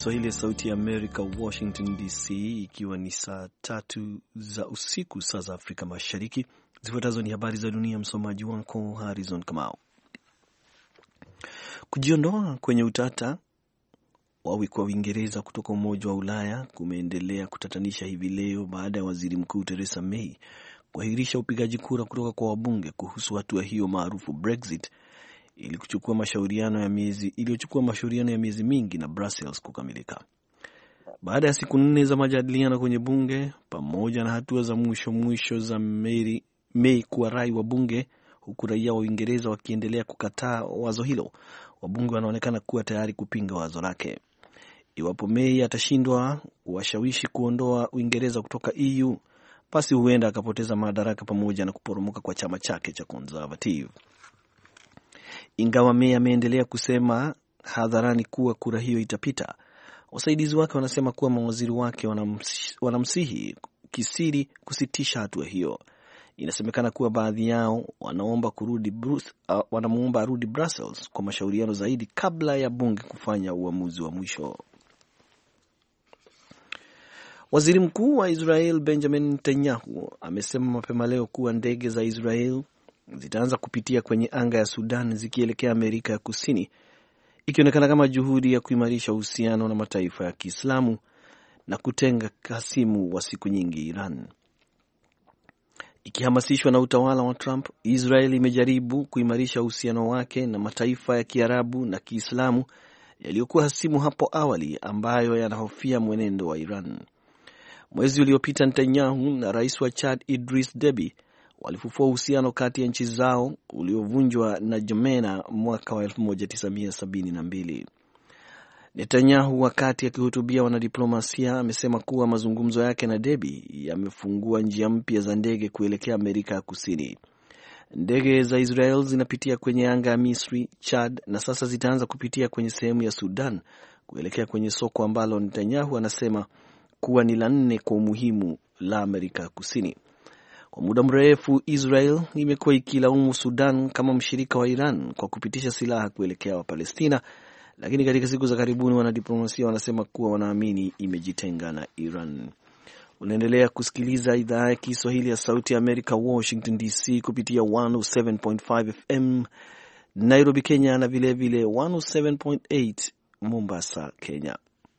Swahili ya Sauti ya Amerika, Washington DC, ikiwa ni saa 3 za usiku saa za Afrika Mashariki. Zifuatazo ni habari za dunia, msomaji wako Harrison Kamau. Kujiondoa kwenye utata wa Uingereza kutoka Umoja wa Ulaya kumeendelea kutatanisha hivi leo baada ya Waziri Mkuu Theresa May kuahirisha upigaji kura kutoka kwa wabunge kuhusu hatua hiyo maarufu Brexit iliyochukua mashauriano ya miezi mingi na Brussels kukamilika. Baada ya siku 4 za majadiliano kwenye bunge pamoja na hatua za mwisho za May kuwarai wa bunge, huku raia wa Uingereza wakiendelea kukataa wazo hilo, wabunge wanaonekana kuwa tayari kupinga wazo lake. Iwapo May atashindwa kuwashawishi kuondoa Uingereza kutoka EU, basi huenda akapoteza madaraka pamoja na kuporomoka kwa chama chake cha Conservative. Ingawa May ameendelea kusema hadharani kuwa kura hiyo itapita, wasaidizi wake wanasema kuwa mawaziri wake wanamsihi kisiri kusitisha hatua hiyo. Inasemekana kuwa baadhi yao wanamuomba arudi Brussels kwa mashauriano zaidi kabla ya bunge kufanya uamuzi wa mwisho. Waziri Mkuu wa Israel Benjamin Netanyahu amesema mapema leo kuwa ndege za Israel zitaanza kupitia kwenye anga ya Sudan zikielekea Amerika ya Kusini, ikionekana kama juhudi ya kuimarisha uhusiano na mataifa ya Kiislamu na kutenga hasimu wa siku nyingi Iran. Ikihamasishwa na utawala wa Trump, Israel imejaribu kuimarisha uhusiano wake na mataifa ya Kiarabu na Kiislamu yaliyokuwa hasimu hapo awali, ambayo yanahofia mwenendo wa Iran. Mwezi uliopita, Netanyahu na rais wa Chad Idris Deby walifufua uhusiano kati ya nchi zao uliovunjwa na Jemena mwaka wa 1972. Netanyahu, wakati akihutubia wanadiplomasia, amesema kuwa mazungumzo yake na Deby yamefungua njia mpya za ndege kuelekea Amerika ya Kusini. Ndege za Israel zinapitia kwenye anga ya Misri, Chad na sasa zitaanza kupitia kwenye sehemu ya Sudan kuelekea kwenye soko ambalo Netanyahu anasema kuwa ni la 4 kwa umuhimu la Amerika ya Kusini. Kwa muda mrefu, Israel imekuwa ikilaumu Sudan kama mshirika wa Iran kwa kupitisha silaha kuelekea wa Palestina, lakini katika siku za karibuni wanadiplomasia wanasema kuwa wanaamini imejitenga na Iran. Unaendelea kusikiliza idhaa ya Kiswahili ya Sauti ya Amerika, Washington DC, kupitia 107.5 FM Nairobi, Kenya, na vilevile 107.8 Mombasa, Kenya.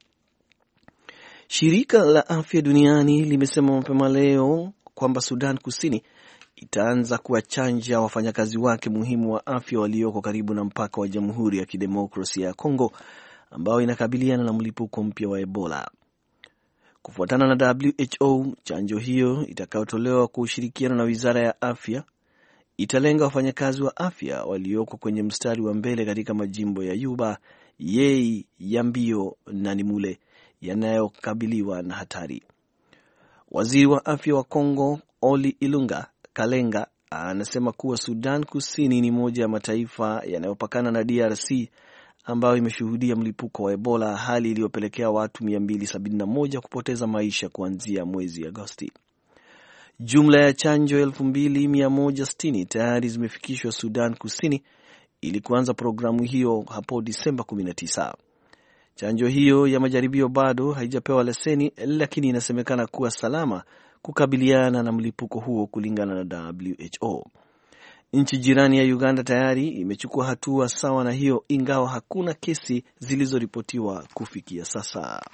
Shirika la Afya Duniani limesema mapema leo kwamba Sudan Kusini itaanza kuwachanja wafanyakazi wake muhimu wa afya walioko karibu na mpaka wa Jamhuri ya Kidemokrasia ya Kongo, ambao inakabiliana na mlipuko mpya wa Ebola. Kufuatana na WHO, chanjo hiyo itakayotolewa kwa ushirikiano na Wizara ya Afya italenga wafanyakazi wa afya walioko kwenye mstari wa mbele katika majimbo ya Yuba, Yei, Yambio na Nimule yanayokabiliwa na hatari. Waziri wa afya wa Kongo, Oli Ilunga Kalenga, anasema kuwa Sudan Kusini ni moja ya mataifa yanayopakana na DRC ambayo imeshuhudia mlipuko wa Ebola, hali iliyopelekea watu 271 kupoteza maisha kuanzia mwezi Agosti. Jumla ya chanjo 2160 tayari zimefikishwa Sudan Kusini ili kuanza programu hiyo hapo Disemba 19. Chanjo hiyo ya majaribio bado haijapewa leseni, lakini inasemekana kuwa salama kukabiliana na mlipuko huo kulingana na WHO. Nchi jirani ya Uganda tayari imechukua hatua sawa na hiyo, ingawa hakuna kesi zilizoripotiwa kufikia sasa.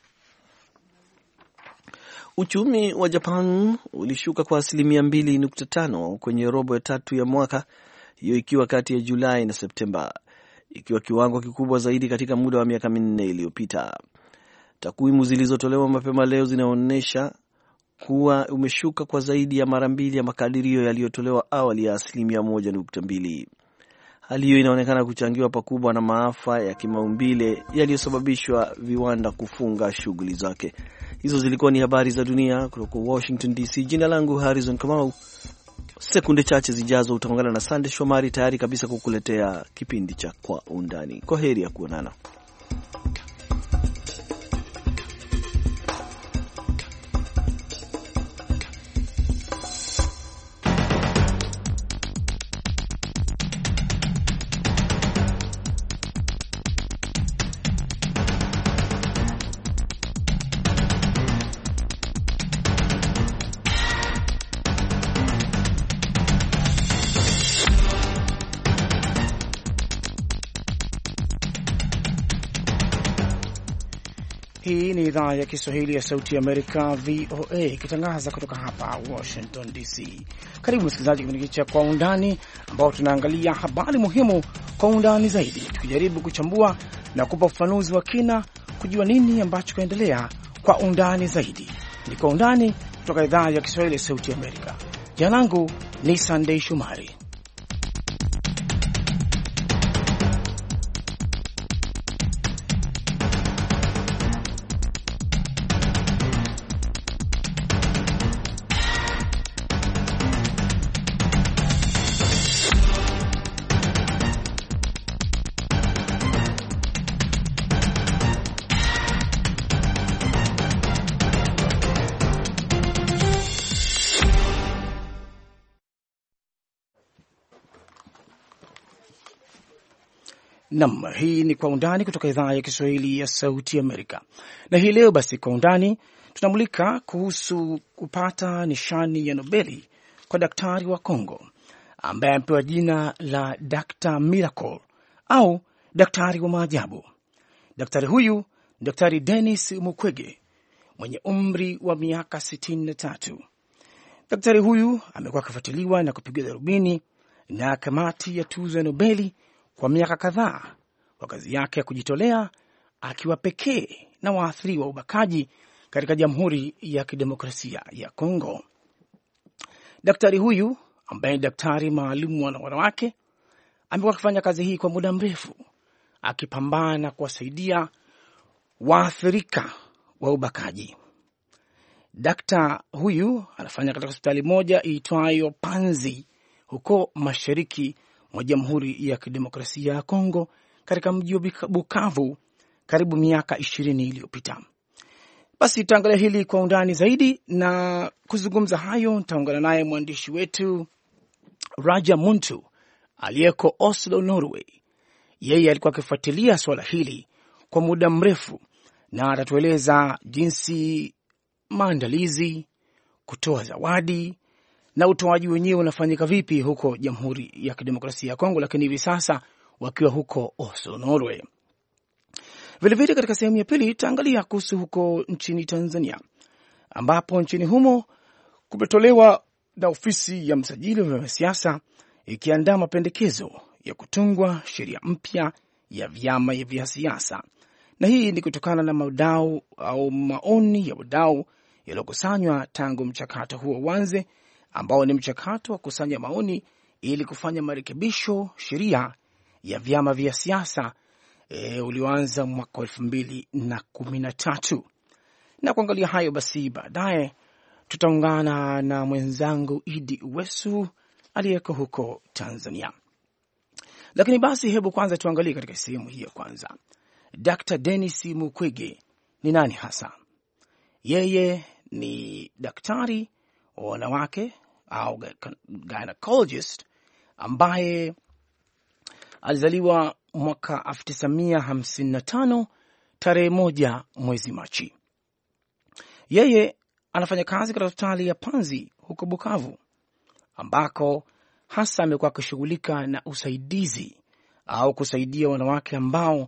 Uchumi wa Japan ulishuka kwa 2.5% kwenye robo ya 3 ya mwaka, hiyo ikiwa kati ya Julai na Septemba, ikiwa kiwango kikubwa zaidi katika muda wa miaka 4 iliyopita. Takwimu zilizotolewa mapema leo zinaonyesha kuwa umeshuka kwa zaidi ya mara 2 ya makadirio yaliyotolewa awali ya 1.2%. Hali hiyo inaonekana kuchangiwa pakubwa na maafa ya kimaumbile yaliyosababishwa viwanda kufunga shughuli zake. Hizo zilikuwa ni habari za dunia kutoka Washington DC. Jina langu Harrison Kamau. Sekunde chache zijazo utaungana na Sande Shomari tayari kabisa kukuletea kipindi cha Kwa Undani. Kwaheri ya kuonana. Hii ni idhaa ya Kiswahili ya Sauti ya Amerika, VOA, ikitangaza kutoka hapa Washington DC. Karibu msikilizaji kipindi cha Kwa Undani, ambao tunaangalia habari muhimu kwa undani zaidi, tukijaribu kuchambua na kupa ufafanuzi wa kina, kujua nini ambacho kinaendelea kwa undani zaidi. Ni Kwa Undani kutoka idhaa ya Kiswahili ya Sauti ya Amerika. Jina langu ni Sunday Shumari. Hii ni Kwa Undani kutoka idhaa ya Kiswahili ya Sauti Amerika. Na hii leo basi Kwa Undani tunamulika kuhusu kupata nishani ya Nobeli kwa daktari wa Kongo ambaye amepewa jina la Dr. Miracle au daktari wa maajabu. Daktari huyu, Daktari Denis Mukwege, mwenye umri wa miaka 63. Daktari huyu amekuwa akifuatiliwa na kupigwa darubini na kamati ya tuzo ya Nobeli kwa miaka kadhaa kwa kazi yake ya kujitolea, akiwa pekee na waathiriwa wa ubakaji katika Jamhuri ya Kidemokrasia ya Kongo. Daktari huyu ambaye ni daktari maalum wa wanawake amekuwa akifanya kazi hii kwa muda mrefu, akipambana kuwasaidia waathirika wa ubakaji. Daktari huyu anafanya katika hospitali moja iitwayo Panzi huko mashariki mwa Jamhuri ya Kidemokrasia ya Kongo katika mji wa Bukavu karibu miaka 20 iliyopita. Basi tutaangalia hili kwa undani zaidi, na kuzungumza hayo nitaungana naye mwandishi wetu Raja Muntu aliyeko Oslo, Norway. Yeye alikuwa akifuatilia swala hili kwa muda mrefu na atatueleza jinsi maandalizi, kutoa zawadi na utoaji wenyewe unafanyika vipi huko Jamhuri ya Kidemokrasia ya Kongo, lakini hivi sasa wakiwa huko Oslo, Norway. Vilevile katika sehemu ya pili tutaangalia kuhusu huko nchini Tanzania, ambapo nchini humo kumetolewa na ofisi ya msajili wa vyama siasa ikiandaa mapendekezo ya kutungwa sheria mpya ya vyama vya siasa. Na hii ni kutokana na madau au maoni ya wadau yaliyokusanywa tangu mchakato huo uanze, ambao ni mchakato wa kusanya maoni ili kufanya marekebisho sheria ya vyama vya siasa ulioanza mwaka 2013. Na kuangalia hayo basi, baadaye tutaungana na mwenzangu Idi Wesu aliyeko huko Tanzania. Lakini basi hebu kwanza tuangalie katika sehemu hii ya kwanza. Dr. Denis Mukwege ni nani hasa? Yeye ni daktari wa wanawake au gynecologist ambaye alizaliwa mwaka 1955 tarehe 1 mwezi Machi. Yeye anafanya kazi katika hospitali ya Panzi huko Bukavu, ambako hasa amekuwa akishughulika na usaidizi au kusaidia wanawake ambao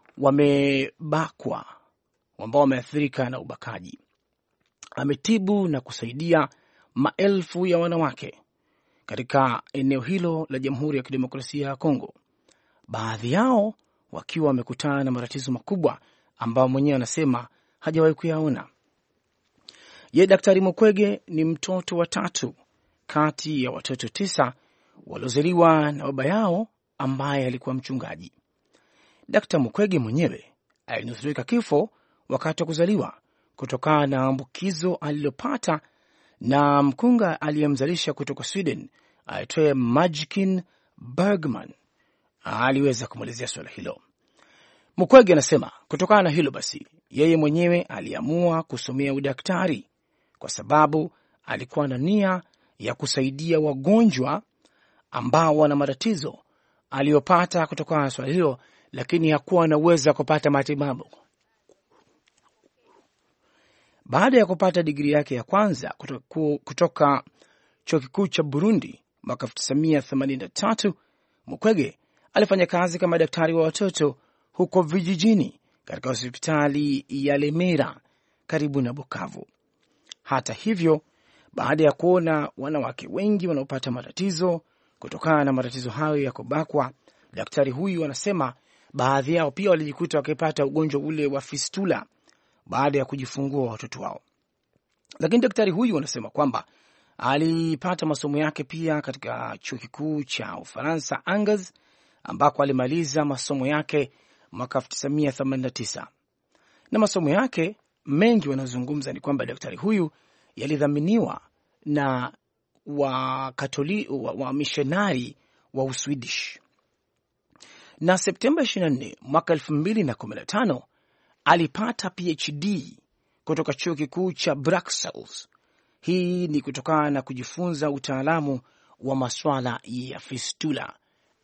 wamebakwa, ambao wameathirika na ubakaji. Ametibu na kusaidia maelfu ya wanawake katika eneo hilo la Jamhuri ya Kidemokrasia ya Kongo, baadhi yao wakiwa wamekutana na matatizo makubwa ambao mwenyewe anasema hajawahi kuyaona. Yeye Daktari Mukwege ni mtoto wa 3 kati ya watoto 9 waliozaliwa na baba yao ambaye alikuwa mchungaji. Daktari Mukwege mwenyewe alinusurika kifo wakati wa kuzaliwa kutokana na ambukizo alilopata na mkunga aliyemzalisha kutoka Sweden aitwaye Majkin Bergman. Aliweza kumalizia swala hilo. Mukwege anasema kutokana na hilo basi yeye mwenyewe aliamua kusomea udaktari kwa sababu alikuwa na nia ya kusaidia wagonjwa ambao wana matatizo aliyopata kutokana na swala hilo, lakini hakuwa na uwezo wa kupata matibabu. Baada ya kupata digrii yake ya kwanza kutoka Chuo Kikuu cha Burundi mwaka 1983, Mukwege alifanya kazi kama daktari wa watoto huko vijijini katika hospitali ya Lemera karibu na Bukavu. Hata hivyo, baada ya kuona wanawake wengi wanaopata matatizo kutokana na matatizo hayo ya kubakwa, daktari huyu anasema baadhi yao pia walijikuta wakipata ugonjwa ule wa fistula baada ya kujifungua watoto wao. Lakini daktari huyu anasema kwamba alipata masomo yake pia katika chuo kikuu cha Ufaransa Angers, ambako alimaliza masomo yake mwaka 1989. Na masomo yake mengi wanazungumza ni kwamba daktari huyu yalidhaminiwa na wa missionari wa Uswedish. Na Septemba 24 mwaka 2015 alipata PhD kutoka chuo kikuu cha Brussels. Hii ni kutokana na kujifunza utaalamu wa masuala ya fistula.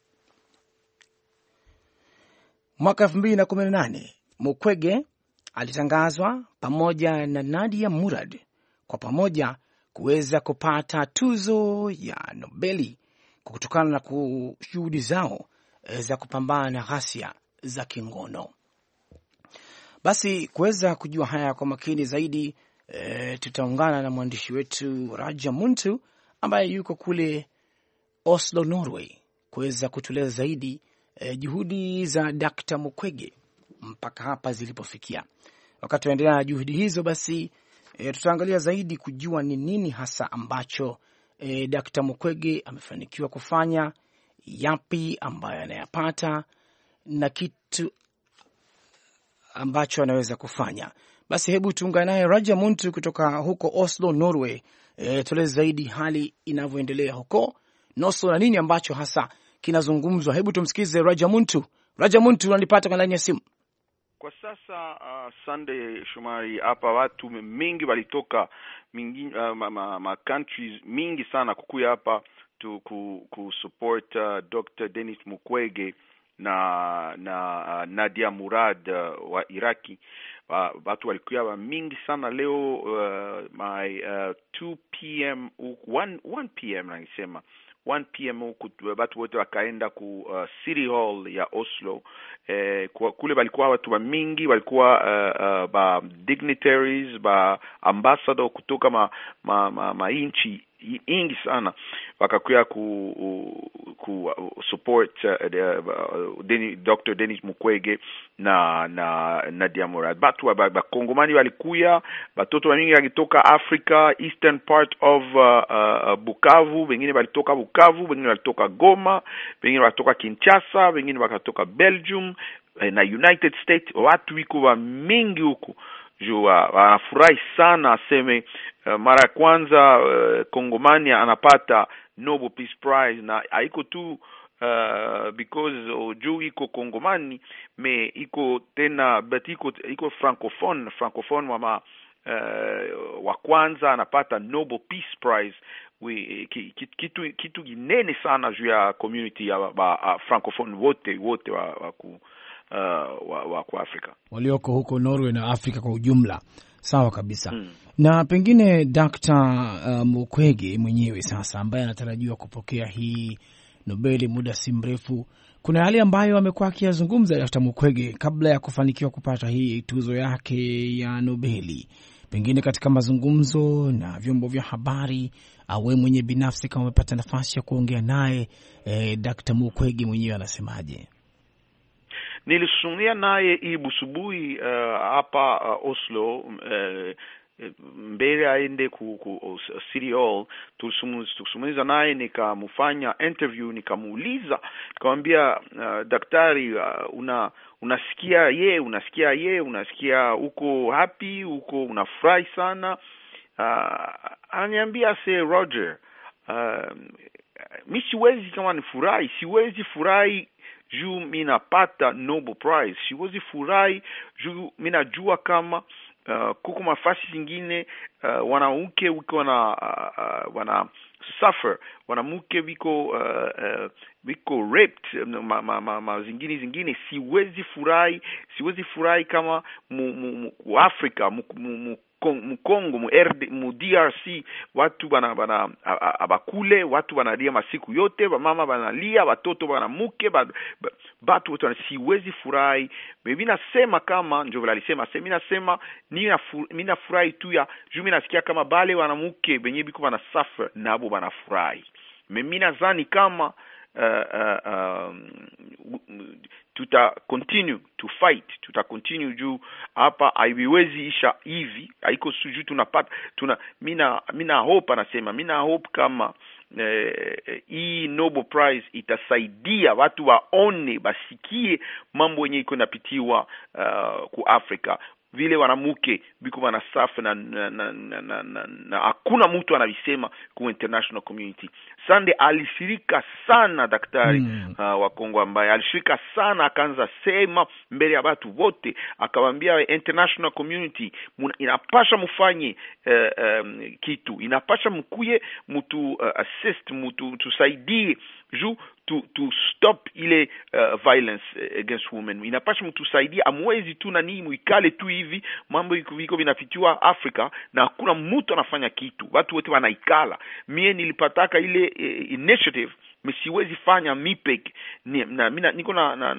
Mwaka 2018 Mukwege alitangazwa pamoja na Nadia Murad kwa pamoja kuweza kupata tuzo ya Nobeli kutokana na juhudi zao za kupambana na ghasia za kingono. Basi kuweza kujua haya kwa makini zaidi, tutaungana na mwandishi wetu Raja Muntu ambaye yuko kule Oslo, Norway, kuweza kutueleza zaidi juhudi za Dr. Mukwege mpaka hapa zilipofikia. Wakati tunaendelea na juhudi hizo, basi tutaangalia zaidi kujua ni nini hasa ambacho Dr. Mukwege amefanikiwa kufanya, yapi ambayo anayapata na kitu ambacho anaweza kufanya. Basi hebu tuungane naye Raja Muntu kutoka huko Oslo, Norway. Tueleze zaidi hali inavyoendelea huko Oslo na nini ambacho hasa kinazungumzwa. Hebu tumsikize Raja Muntu. Raja Muntu, unanipata kwa ndani ya simu? Kwa sasa Sunday Shumari, hapa watu mingi walitoka mingi countries mingi sana kukuya hapa ku support Dr. Denis Mukwege na Nadia Murad wa Iraki. Watu walikuwa mingi sana leo my 2 p.m. 1 p.m. nasema 1 p.m. watu wote wakaenda ku City Hall ya Oslo. Kule walikuwa watu mingi, walikuwa ba dignitaries, ba ambassador kutoka ma inchi ingi sana wakakuya ku support Dr. Denis Mukwege na Nadia Murad. Batu wa Kongomani walikuya, batoto mingi walitoka Africa, eastern part of Bukavu, wengine walitoka Bukavu, wengine walitoka Goma, wengine walitoka Kinshasa, wengine wakatoka Belgium na United States. Watu wiko wa mingi huko. Wanafurahi sana, aseme mara kwanza Kongomani anapata Nobel Peace Prize, na haiko tu because juu iko Kongomani, me iko tena but iko francophone wa kwanza anapata Nobel Peace Prize. Kitu ginene sana juu ya community ya francophone wote wa kwa Afrika walioko huko Norway na Afrika kwa ujumla. Sawa kabisa. Na pengine Dr. Mukwege mwenyewe sasa, ambaye anatarajiwa kupokea hii Nobeli muda si mrefu, kuna yale ambayo amekuwa akiyazungumza Dr. Mukwege kabla ya kufanikiwa kupata hii tuzo yake ya Nobeli, pengine katika mazungumzo na vyombo vya habari au wewe mwenye binafsi kama umepata nafasi ya kuongea naye, Dr. Mukwege mwenyewe anasemaje? Nilisumia naye ibusubuhi hapa Oslo, mbele aende ku City Hall. Tulisumuliza naye, nikamufanya interview, nikamuuliza, nikamwambia daktari, unasikia uko happy, uko unafurahi sana? Ananiambia Roger, mimi siwezi kama nifurahi, siwezi furahi juu mina pata Nobel Prize, siwezi furahi juu mina jua kama kuko mafasi zingine wanauke wiko suffer, wanamke biko raped zingine. Siwezi furahi kama mu Afrika Mkongo mu DRC watu bana abakule, watu banalia masiku yote, mama banalia, watoto banamuke, batu wote. Siwezi furahi. Mimi nasema kama ndio vile alisema, mimi nasema mimi nafurahi tu ya juu mimi nasikia kama bale wanamuke benye biko bana suffer nabo banafurahi. Mimi nadhani kama tuta continue to fight, tuta continue juu hapa haiwezi isha hivi, haiko suju tunapata mina hope, anasema mina hope kama hii Nobel Prize itasaidia watu waone, basikie mambo yenye iko napitiwa ku Afrika, vile wanamuke biko wana safi na hakuna mtu anabisema ku international community. Sande alishirika sana daktari wa Kongo, ambaye alishirika sana, akaanza sema mbele ya watu wote, akawaambia international community inapasha mufanye kitu, inapasha mkuye mtu assist, mtu tusaidie juu to stop ile violence against women. Inapasha mtusaidie, amwezi tu nani muikale tu hivi mambo iko binafitiwa Afrika na hakuna mtu anafanya kitu, watu wote wanaikala. Mie nilipataka ile initiative, msiwezi fanya mipek niko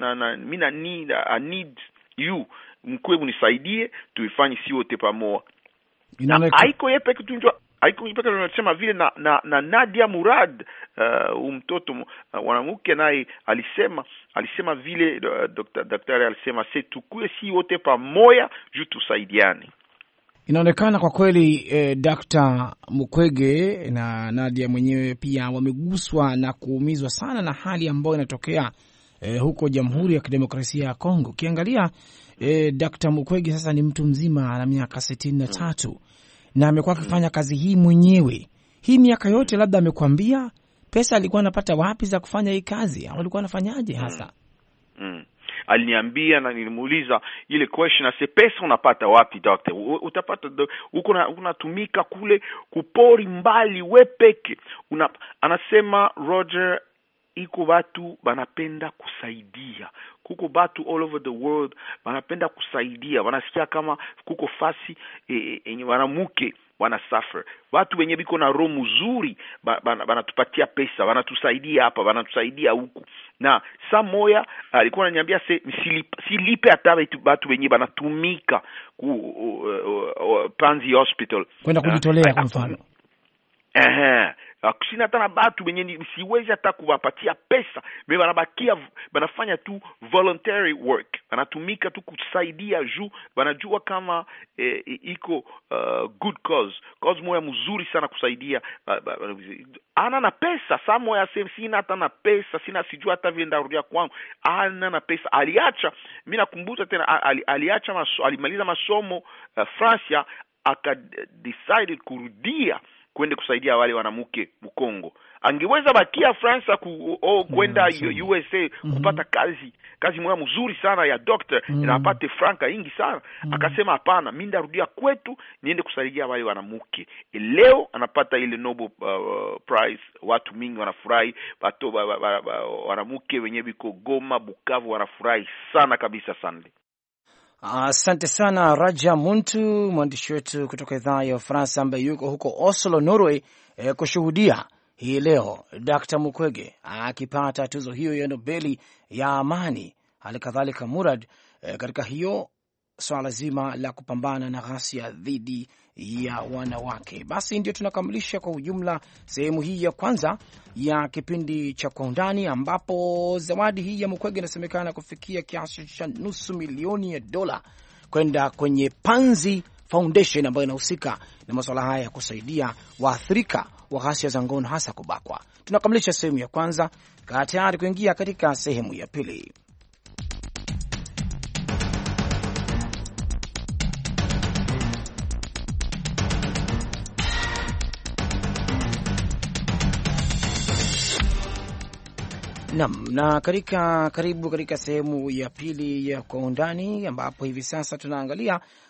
I need you mkwe munisaidie tuifanye si wote pamoja. Haiko yepe kitunjwa, haiko yepe tunasema vile na Nadia Murad mtoto mwanamke naye alisema vile daktari alisema tukue si wote pamoja juu tusaidiane. Inaonekana kwa kweli Dr. Mukwege na Nadia mwenyewe pia wameguswa na kuumizwa sana na hali ambayo inatokea huko Jamhuri ya Kidemokrasia ya Kongo. Kiangalia Dr. Mukwege sasa ni mtu mzima, ana miaka 63 na amekuwa akifanya kazi hii mwenyewe. Hii miaka yote labda amekwambia pesa alikuwa anapata wapi za kufanya hii kazi, au alikuwa anafanyaje hasa? Aliniambia na nilimuuliza ile question, pesa unapata wapi doctor? Utapata uko unatumika kule kupori mbali wepeke. Anasema Roger, iko watu banapenda kusaidia, kuko batu all over the world banapenda kusaidia, wanasikia kama kuko fasi yenye wanamuke wana suffer. Watu wenye biko na roho mzuri banatupatia pesa, wanatusaidia hapa, wanatusaidia huku. Na saa moya alikuwa ananiambia silipe hata watu wenye banatumika ku Panzi Hospital kwenda kujitolea kwa mfano. Kusina hata na batu wenye siwezi hata kuwapatia pesa, mimi wanabakia banafanya tu voluntary work, wanatumika tu kusaidia juu wanajua kama iko good cause moya mzuri sana kusaidia. Ana na pesa saa moya sina hata na pesa, sina sijua hata vile ndarudia kwangu, ana na pesa. Aliacha, mimi nakumbuka tena, aliacha alimaliza masomo Francia, aka decide kurudia kwenda kusaidia wale wanamuke Mkongo. Angeweza bakia France kwenda USA kupata kazi moja mzuri sana ya doctor, inapate franka ingi sana. Akasema hapana, mimi ndarudia kwetu niende kusaidia wale wanamuke. Leo anapata ile Nobel Prize, watu mingi wanafurahi, watu wanamuke wenye biko Goma, Bukavu wanafurahi sana kabisa. Sunday. Asante sana Raja Muntu, mwandishi wetu kutoka idhaa ya Ufaransa ambaye yuko huko Oslo, Norway, kushuhudia hii leo Dr. Mukwege akipata tuzo hiyo ya Nobeli ya amani, halikadhalika Murad katika hiyo swala zima la kupambana na ghasia dhidi ya wanawake. Basi ndio tunakamilisha kwa ujumla sehemu hii ya kwanza ya kipindi cha Kwa Undani, ambapo zawadi hii ya Mukwege inasemekana kufikia kiasi cha $500,000 kwenda kwenye Panzi Foundation ambayo inahusika na masuala haya ya kusaidia waathirika wa ghasia za ngono, hasa kubakwa. Tunakamilisha sehemu ya kwanza, kaa tayari kuingia katika sehemu ya pili. Na karibu katika sehemu ya pili ya Kwa Undani, ambapo hivi sasa tunaangalia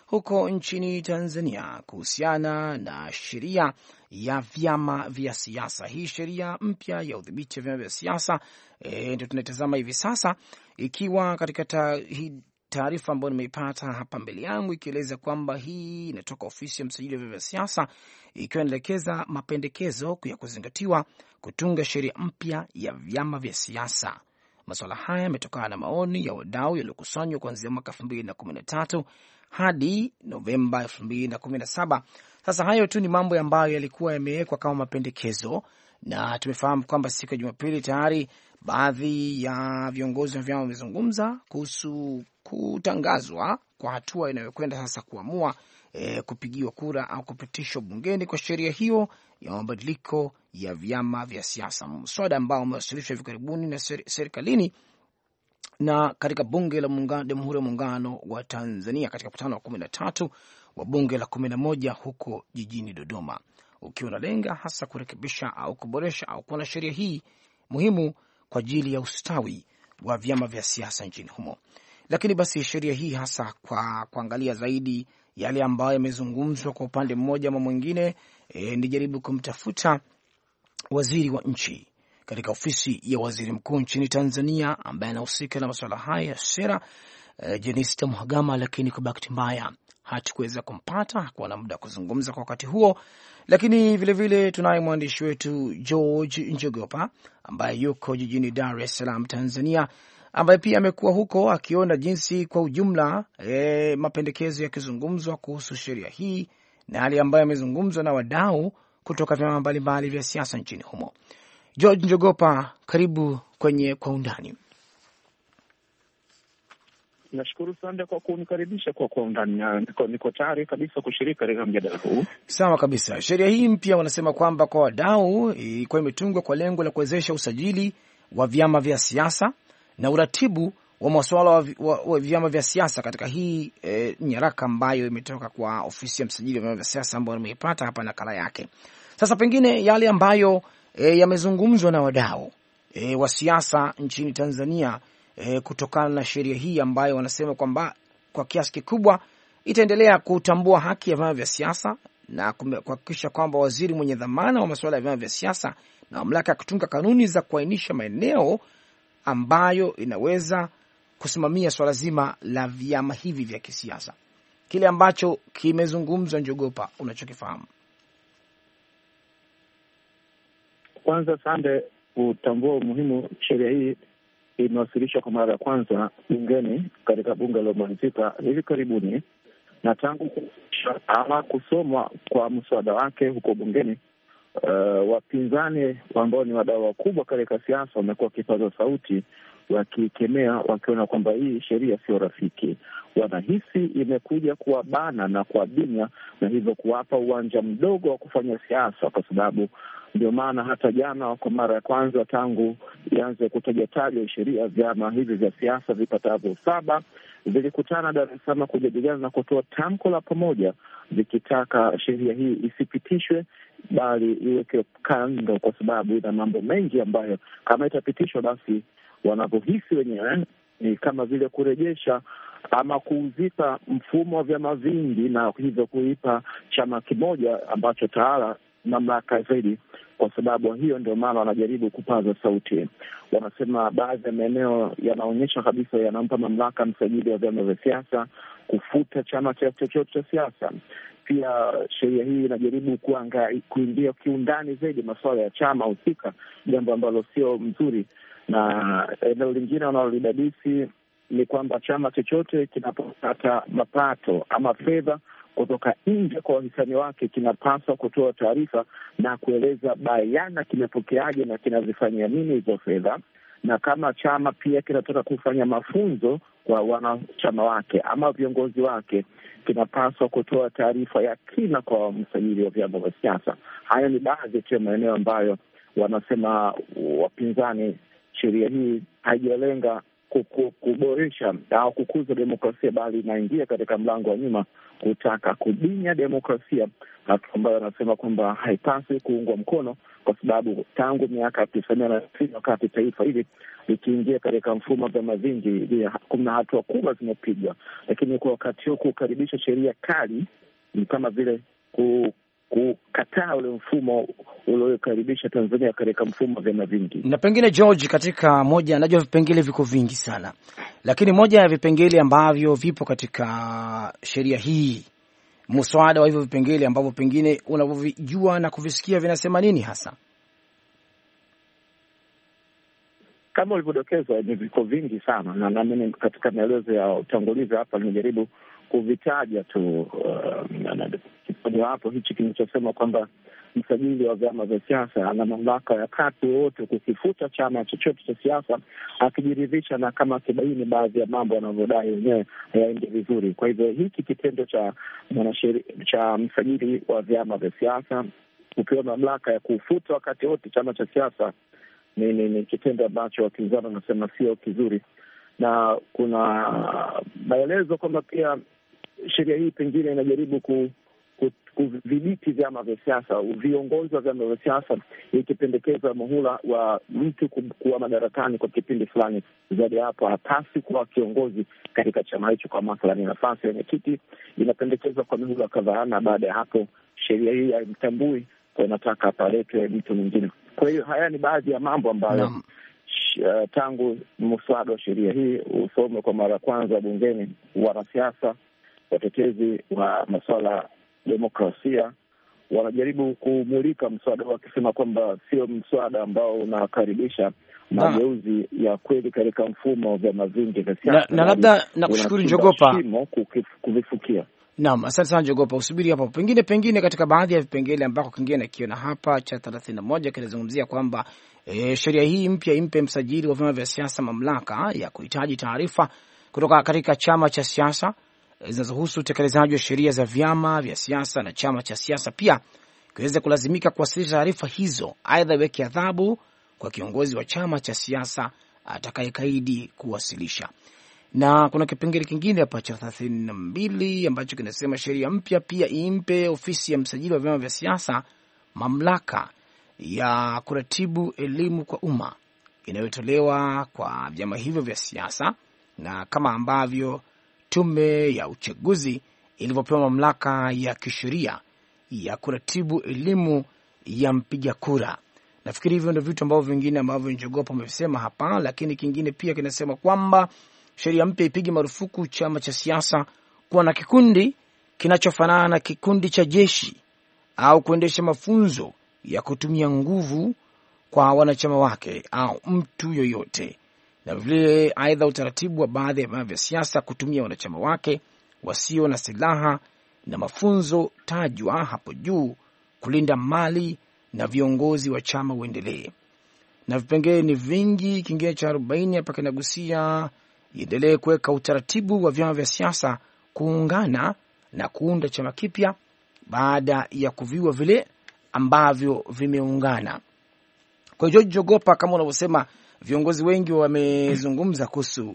huko nchini Tanzania kuhusiana na sheria ya vyama vya siasa. Hii sheria mpya ya udhibiti wa vyama vya siasa ndio tunaitazama hivi sasa, ikiwa katika taarifa ambayo nimeipata hapa mbele yangu ikieleza kwamba hii inatoka ofisi ya msajili wa vyama vya siasa, ikiwa inaelekeza mapendekezo ya kuzingatiwa kutunga sheria mpya ya vyama vya siasa. Masuala haya yametokana na maoni ya wadau yaliyokusanywa kuanzia mwaka 2013 hadi Novemba 2017. Sasa hayo tu ni mambo ambayo yalikuwa yamewekwa kama mapendekezo, na tumefahamu kwamba siku ya Jumapili tayari baadhi ya viongozi wa vyama wamezungumza kuhusu kutangazwa kwa hatua inayokwenda sasa kuamua kupigiwa kura au kupitishwa bungeni kwa sheria hiyo ya mabadiliko ya vyama vya siasa, mswada ambao umewasilishwa hivi karibuni na serikalini na katika bunge la Jamhuri ya Muungano wa Tanzania katika mkutano wa 13 wa bunge la 11 huko jijini Dodoma, ukiwa unalenga hasa kurekebisha au kuboresha au kuwa na sheria hii muhimu kwa ajili ya ustawi wa vyama vya siasa nchini humo. Lakini basi sheria hii hasa kwa kuangalia zaidi yale ambayo yamezungumzwa kwa upande mmoja ama mwingine, nijaribu kumtafuta waziri wa nchi katika ofisi ya waziri mkuu nchini Tanzania ambaye anahusika na masuala haya ya sera, Jenista Mhagama, lakini kwa bahati mbaya hatukuweza kumpata, hakuwa na muda kuzungumza kwa wakati huo. Lakini vilevile tunaye mwandishi wetu George Njogopa ambaye yuko jijini Dar es Salaam, Tanzania, ambaye pia amekuwa huko akiona jinsi kwa ujumla mapendekezo yakizungumzwa kuhusu sheria hii na yale ambayo yamezungumzwa na wadau kutoka vyama mbalimbali vya siasa nchini humo. George Njogopa, karibu kwenye Kwa Undani. Nashukuru sana kwa kunikaribisha kwa Undani. Niko tayari kabisa kushiriki katika mjadala huu. Sawa kabisa. Sheria hii mpya wanasema kwamba kwa wadau ilikuwa imetungwa kwa lengo la kuwezesha usajili wa vyama vya siasa na uratibu wa masuala wa vyama vya siasa katika hii nyaraka ambayo imetoka kwa ofisi ya msajili wa vyama vya siasa ambayo nimeipata hapa nakala yake. Sasa pengine yale ambayo yamezungumzwa na wadau wa siasa nchini Tanzania kutokana na sheria hii ambayo wanasema kwamba kwa kiasi kikubwa itaendelea kutambua haki ya vyama vya siasa na kuhakikisha kwamba waziri mwenye dhamana wa masuala ya vyama vya siasa na mamlaka ya kutunga kanuni za kuainisha maeneo ambayo inaweza kusimamia swala zima la vyama hivi vya kisiasa. Kile ambacho kimezungumzwa, Njogopa, unachokifahamu? Kwanza Sande, utambua umuhimu sheria hii imewasilishwa kwa mara ya kwanza bungeni katika bunge lililomalizika hivi karibuni, na tangu kusomwa kwa mswada wake huko bungeni, wapinzani ambao ni wadau wakubwa katika siasa wamekuwa wakipaza sauti wakikemea, wakiona kwamba hii sheria sio rafiki. Wanahisi imekuja kuwabana na kuwabinya na hivyo kuwapa uwanja mdogo wa kufanya siasa, kwa sababu ndio maana hata jana kwa mara ya kwanza tangu ianze kutaja sheria, vyama hivi vya siasa vipatavyo 7 vilikutana Dar es Salaam kujadiliana na kutoa tamko la pamoja vikitaka sheria hii isipitishwe bali iweke kando, kwa sababu ina mambo mengi ambayo kama itapitishwa basi wanavyohisi wenyewe ni kama vile kurejesha ama kuuzika mfumo wa vyama vingi na hivyo kuipa chama kimoja ambacho tawala mamlaka zaidi. Kwa sababu hiyo ndio maana wanajaribu kupaza sauti. Wanasema baadhi ya maeneo yanaonyesha kabisa yanampa mamlaka msajili wa vyama vya siasa kufuta chama chochote cha siasa. Pia sheria hii inajaribu kuingia kiundani zaidi masuala ya chama husika, jambo ambalo sio mzuri. Na eneo lingine wanalolidadisi ni kwamba chama chochote kinapopata mapato ama fedha kutoka nje kwa wahisani wake kinapaswa kutoa taarifa na kueleza bayana kimepokeaje na kinazifanyia nini hizo fedha. Na kama chama pia kinataka kufanya mafunzo kwa wanachama wake ama viongozi wake, kinapaswa kutoa taarifa ya kina kwa msajili wa vyama vya siasa. Haya ni baadhi ya maeneo ambayo wanasema wapinzani sheria hii haijalenga kuboresha au kukuza demokrasia, bali inaingia katika mlango wa nyuma kutaka kubinya demokrasia, hatua ambayo anasema kwamba haipaswi kuungwa mkono, kwa sababu tangu miaka 1990 wakati taifa hili likiingia katika mfumo wa vyama vingi, kuna hatua kubwa zimepigwa, lakini kwa wakati huu kukaribisha sheria kali ni kama vile kukataa ule mfumo uliokaribisha Tanzania katika mfumo wa vyama vingi. Na pengine George, katika moja, najua vipengele viko vingi sana, lakini moja ya vipengele ambavyo vipo katika sheria hii, mswada wa hivyo vipengele ambavyo pengine unavyojua na kuvisikia vinasema nini hasa? Kama ulivyodokezwa, ni viko vingi sana, na nami katika maelezo ya utangulizi hapa nimejaribu kuvitaja tu. Kimoja hapo hichi kinachosema kwamba msajili wa vyama vya siasa ana mamlaka ya wakati wote kukifuta chama chochote cha siasa akijiridhisha na kama akibaini baadhi ya mambo anavyodai wenyewe hayaendi vizuri. Kwa hivyo hiki kitendo cha msajili wa vyama vya siasa kupewa mamlaka ya kufuta wakati wote chama cha siasa ni kitendo ambacho wapinzani wanasema sio kizuri, na kuna maelezo kwamba pia sheria hii pengine inajaribu kudhibiti vyama vya siasa, viongozi wa vyama vya siasa, ikipendekeza muhula wa mtu kuwa madarakani kwa kipindi fulani. Zaidi ya hapo, hapasi kuwa kiongozi katika chama hicho. Kwa mathalani, nafasi ya mwenyekiti inapendekezwa kwa mihula kadhaa, na baada ya hapo sheria hii haimtambui, kwa inataka apaletwe mtu mwingine. Kwa hiyo haya ni baadhi ya mambo ambayo tangu mswada wa sheria hii usome kwa mara ya kwanza bungeni, wanasiasa, watetezi wa masuala demokrasia wanajaribu kumulika mswada wakisema kwamba sio mswada ambao unakaribisha mageuzi ya kweli katika mfumo wa vyama vingi vya siasa. Na labda nakushukuru Njogopa kuvifukia. Naam, asante sana Njogopa. Usubiri hapo. Pengine katika baadhi ya vipengele ambako kingine nakiona hapa cha 31 kinazungumzia kwamba sheria hii mpya impe msajili wa vyama vya siasa mamlaka ya kuhitaji taarifa kutoka katika chama cha siasa zinazohusu utekelezaji wa sheria za vyama vya siasa, na chama cha siasa pia kiweze kulazimika kuwasilisha taarifa hizo. Aidha, iweke adhabu kwa kiongozi wa chama cha siasa atakayekaidi kuwasilisha. Na kuna kipengele kingine hapa cha 32 ambacho kinasema sheria mpya pia impe ofisi ya msajili wa vyama vya siasa mamlaka ya kuratibu elimu kwa umma inayotolewa kwa vyama hivyo vya siasa, na kama ambavyo tume ya uchaguzi ilivyopewa mamlaka ya kisheria ya kuratibu elimu ya mpiga kura. Nafikiri hivyo ndio vitu ambavyo vingine ambavyo Njogopa amesema hapa, lakini kingine pia kinasema kwamba sheria mpya ipige marufuku chama cha siasa kuwa na kikundi kinachofanana na kikundi cha jeshi au kuendesha mafunzo ya kutumia nguvu kwa wanachama wake au mtu yoyote. Na vile aidha, utaratibu wa baadhi ya vyama vya siasa kutumia wanachama wake wasio na silaha na mafunzo tajwa hapo juu kulinda mali na viongozi wa chama uendelee. Na vipengele ni vingi. Kingine cha 40 hapa kinagusia iendelee kuweka utaratibu wa vyama vya siasa kuungana na kuunda chama kipya baada ya kuviua vile ambavyo vimeungana. Kwa hiyo Jogopa, kama unavyosema, viongozi wengi wamezungumza kuhusu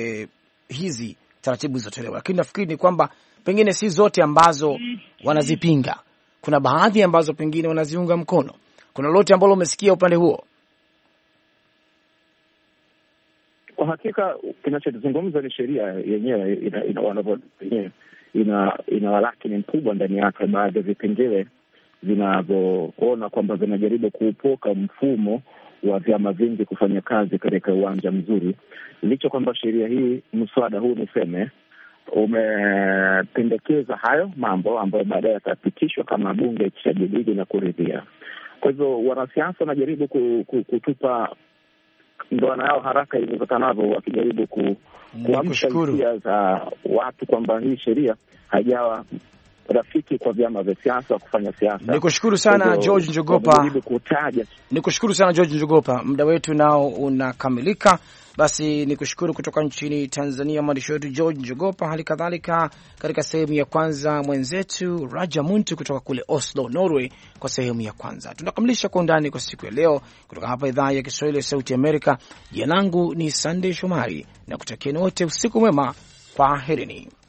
hizi taratibu zilizotolewa, lakini nafikiri ni kwamba pengine si zote ambazo wanazipinga. Kuna baadhi ambazo pengine wanaziunga mkono. Kuna lolote ambalo umesikia upande huo? Kwa hakika kinachozungumza ni sheria yenyewe, ina walakini mkubwa ndani yake. Baadhi ya vipengele vinavyoona kwamba vinajaribu kuupoka mfumo wa vyama vingi kufanya kazi katika uwanja mzuri, licha kwamba sheria hii, mswada huu niseme, umependekeza hayo mambo ambayo baadaye yatapitishwa kama bunge ikishajadili na kuridhia. Kwa hivyo wanasiasa wanajaribu kutupa ndoana yao haraka iwezekanavyo, wakijaribu kuamsha hisia za watu kwamba hii sheria haijawa rafiki kwa vyama vya siasa kufanya siasa. Nikushukuru sana George Njogopa. Nikushukuru sana George Njogopa. Muda wetu nao unakamilika. Basi nikushukuru kutoka nchini Tanzania mwandishi wetu George Njogopa, hali kadhalika katika sehemu ya kwanza mwenzetu Raja Muntu kutoka kule Oslo, Norway kwa sehemu ya kwanza. Tunakamilisha kwa undani kwa siku ya leo kutoka hapa idhaa ya Kiswahili ya Sauti Amerika. Jina langu ni Sunday Shomari na kutakieni wote usiku mwema. Kwaherini.